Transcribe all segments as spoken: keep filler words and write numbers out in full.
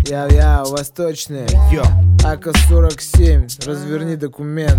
Я-я, восточные. Йо. А К сорок семь, разверни документ.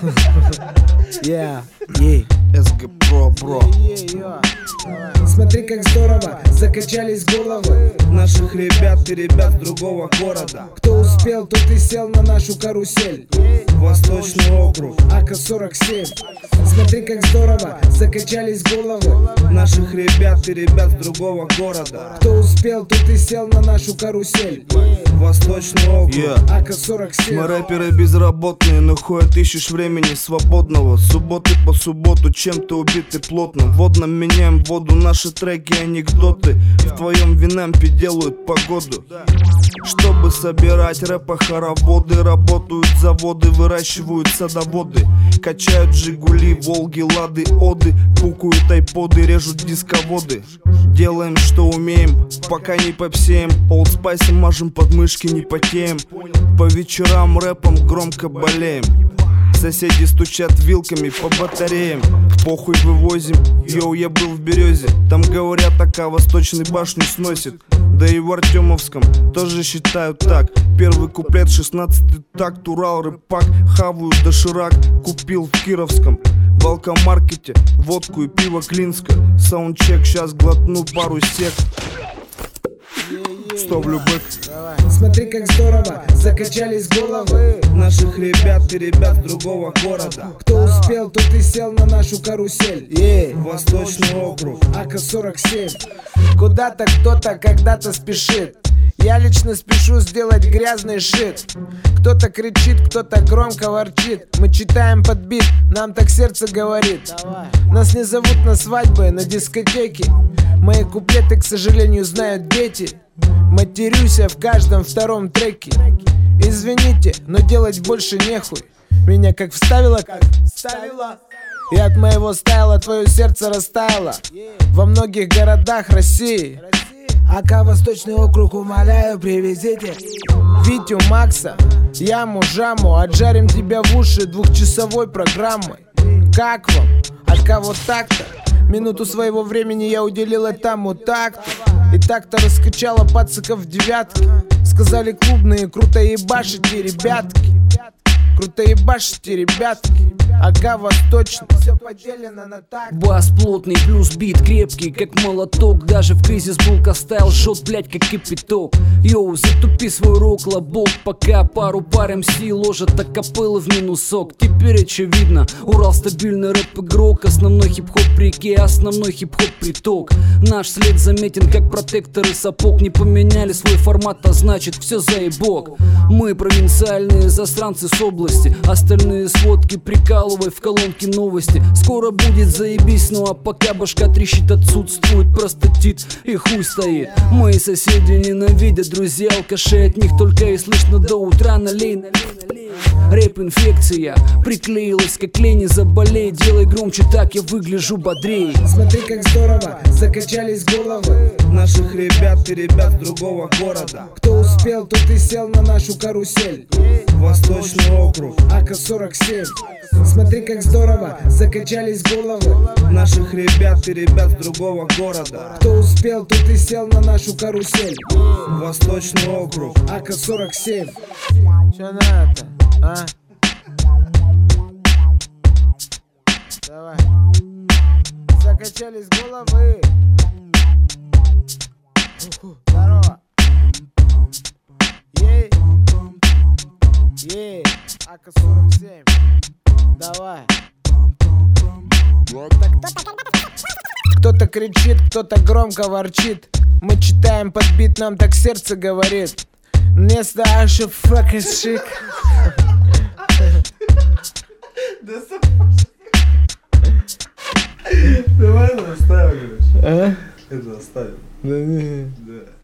Я, ей. эс гэ Про, бро. Смотри, как здорово закачались головы Наших ребят и ребят с другого города. Кто успел, тот и сел на нашу карусель. Восточный округ. А К сорок семь. Смотри, как здорово закачались головы Наших ребят и ребят с другого города. Кто успел, тот и сел на нашу карусель. Восточный округ. Yeah. А К сорок семь. Мы рэперы безработные, но ходят, ищешь времени свободного. Субботы по субботу, чем-то убиты плотно. Водно меняем воду, наши треки, анекдоты. В твоем винампе делают погоду. Чтобы собирать рэпа хороводы, работают заводы, выращивают садоводы. Качают Жигули, Волги, Лады, Оды. Пукают айподы, режут дисководы. Делаем, что умеем, пока не попсеем. Олдспайсом мажем подмышки, не потеем. По вечерам рэпом громко болеем. Соседи стучат вилками по батареям. Похуй вывозим, йоу, я был в Березе. Там говорят, ака Восточный башню сносит. Да и в Артемовском тоже считают так. Первый куплет, шестнадцатый такт, Урал, рэпак. Хаваю доширак, купил в Кировском в алкомаркете водку и пиво Клинское. Саундчек, сейчас глотну пару сек. Ставлю бэк. Смотри, как здорово закачались головы Наших ребят и ребят с другого города. Кто успел, тот и сел на нашу карусель. Ей. Восточный округ. А К сорок семь. Куда-то кто-то когда-то спешит. Я лично спешу сделать грязный шит. Кто-то кричит, кто-то громко ворчит. Мы читаем под бит, нам так сердце говорит. Нас не зовут на свадьбы, на дискотеки. Мои куплеты, к сожалению, знают дети. Матерюсь я в каждом втором треке. Извините, но делать больше нехуй. Меня как вставило, как вставило. И от моего стайла твое сердце растаяло. Во многих городах России. АК Восточный округ, умоляю, привезите Витю, Макса, Яму, Жаму. Отжарим тебя в уши двухчасовой программой. Как вам? АК вот так-то. Минуту своего времени я уделил этому такту. И так-то раскачала пациков в девятке. Сказали клубные, круто ебашите, ребятки. Круто ебашите, ребятки. АК Восточный, все поделено на так. Бас плотный, плюс бит крепкий, как молоток. Даже в кризис булка стайл, жжет, блять, как кипяток. Йоу, затупи свой рок, лобок. Пока пару пар эм си ложат акапеллы в минусок. Теперь очевидно, Урал стабильный рэп-игрок. Основной хип-хоп при реке, основной хип-хоп приток. Наш след заметен, как протекторы сапог. Не поменяли свой формат, а значит все заебок. Мы провинциальные засранцы с области. Остальные сводки прикалывают в колонке новости. Скоро будет заебись, ну а пока башка трещит, отсутствует простатит и хуй стоит. Мои соседи ненавидят, друзья алкаши, от них только и слышно до утра налей. Рэп-инфекция приклеилась, как лень, заболей. Делай громче, так я выгляжу бодрей. Смотри, как здорово закачались головы Наших ребят и ребят с другого города. Кто успел, тот и сел на нашу карусель. Восточный округ. А К сорок семь. Смотри, как здорово закачались головы Наших ребят и ребят с другого города. Кто успел, тот и сел на нашу карусель. Восточный округ. А К сорок семь. Чё надо, а? Давай. Закачались головы. Здорово. Ей. Ей. А К сорок семь. Давай. Кто-то кричит, кто-то громко ворчит. Мы читаем под бит, нам так сердце говорит. Вместо Аши fuck is chic. Давай это оставим, короче. А? Это оставим. Да не. Да.